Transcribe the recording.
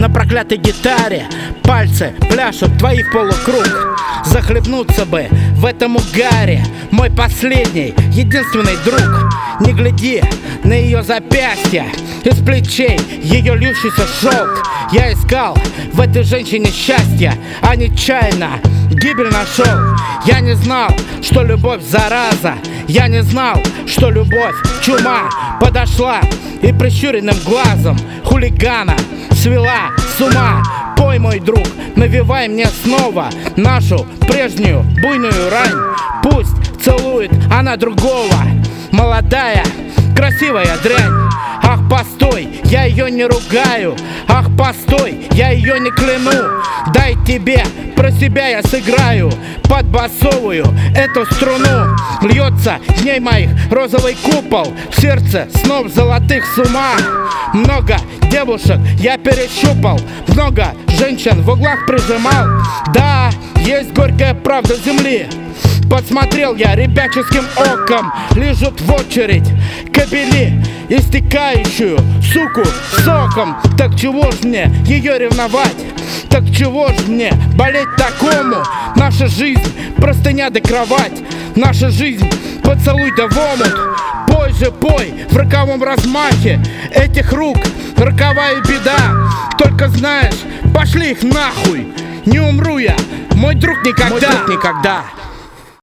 на проклятой гитаре. Пальцы пляшут твои в полукруг. Захлебнуться бы в этом угаре. Мой последний, единственный друг. Не гляди на ее запястья, из плечей ее льющийся шелк. Я искал в этой женщине счастья, а нечаянно гибель нашел. Я не знал, что любовь зараза. Я не знал, что любовь чума. Подошла и прищуренным глазом хулигана свела с ума. Пой, мой друг, навевай мне снова нашу прежнюю буйную рань. Пусть целует она другого, молодая, красивая дрянь. Ах, постой, я ее не ругаю. Ах, постой, я ее не кляну. Дай тебе, про себя я сыграю подбасовую эту струну. Льется в ней моих розовый купол, в сердце снов золотых с ума. Много девушек я перещупал, много женщин в углах прижимал. Да, есть горькая правда земли. Подсмотрел я ребяческим оком, лежат в очередь кобели, истекающую суку соком. Так чего ж мне ее ревновать? Так чего ж мне болеть такому? Наша жизнь простыня да кровать, наша жизнь поцелуй да в омут. Пой же, пой в роковом размахе этих рук, роковая беда. Только знаешь, пошли их нахуй. Не умру я, мой друг, никогда.